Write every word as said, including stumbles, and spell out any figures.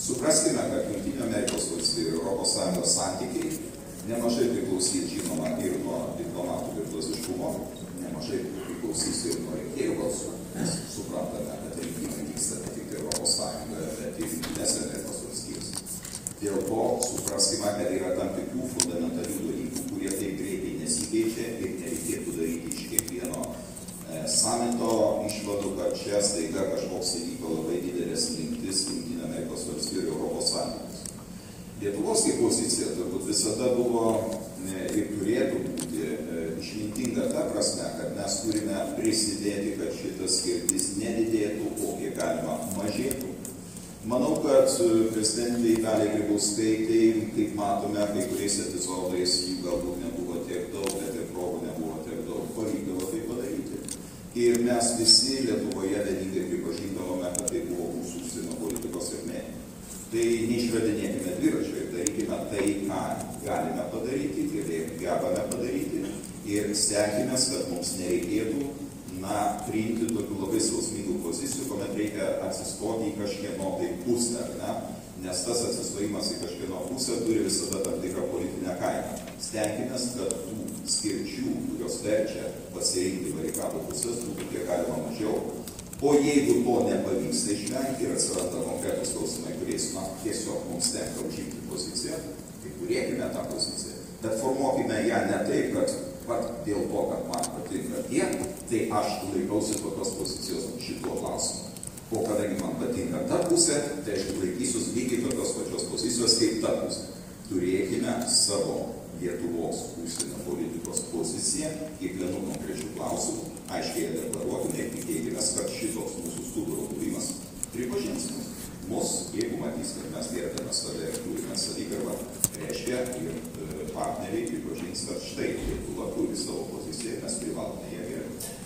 Supraskime, kad Jungtinių Amerikos valstijų ir Europos Sąjungos santykiai nemažai priklausys, žinoma, ir nuo diplomatų virtuoziškumo, nemažai priklausys ir nuo rinkėjų balsų. Mes suprantame, kad rinkimai vyksta ne tik Europos Sąjungoje, bet ir Jungtinėse Amerikos valstijose. Dėl to supraskime, kad yra tam tikrų fundamentalių dalykų, kurie taip greitai nesikeičia ir nereikėtų daryti iš kiekvieno e, samito išvadų, kad čia staiga kažkoks įvyko labai didelės slinktis Jungtinių Amerikos valstijų ir Europos Sąjungos. Lietuvos kaip pozicija turbūt visada buvo e, ir turėtų būti e, išmintinga ta prasme, kad mes turime prisidėti, kad šitas skirtis nedidėtų, o kiek galima mažėtų. Manau, kad prezidentai Daliai Grybauskaitei, kaip matome, kai kuriais epizodais jų galbūt nebuvo tiek daug, bet ir progų nebuvo tiek daug, pavykdavo tai padaryti. Ir mes visi Lietuvoje vieningai pripažindavome, kad tai buvo mūsų užsienio politikos sėkmė. Tai neišradinėkime dviračio ir darykime tai, ką galime padaryti, gebame padaryti ir stenkime, kad mums nereikėtų na, priimti tokių labai skausmingų pozicijų, kuomet reikia atsistoti į kažkieno tai pusę, ne? Nes tas atsistojimas į kažkieno pusę turi visada tam tikrą politinę kainą. Stenkime, kad tų skirčių, kurios verčia pasirinkti barikadų pusės, būtų kiek galima mažiau. O jeigu to nepavyksta išvengti ir atsiranda konkretus klausimai, kuriais na, tiesiog mums tenka užimti poziciją, tai turėkime tą poziciją. Bet formuokime ją ne taip, kad pat dėl to, kad man patinka tiek, tai aš laikausi tokios pozicijos šituo klausimu. O kadangi man patinka ta pusė, tai aš laikysiuos lygiai tokios pačios pozicijos kaip ta pusė. Turėkime savo Lietuvos užsienio politikos poziciją kiekvienų konkrečių klausimų, aiškiai deklaruokime ir tikėkime, kad šitoks mūsų stuburo buvimas pripažins mus, jeigu matys, kad mes gerbėme save ir turime savigarbą, reiškia ir partneriai pripažins, kad štai Lietuva turi savo poziciją ir mes privalome ją gerbti.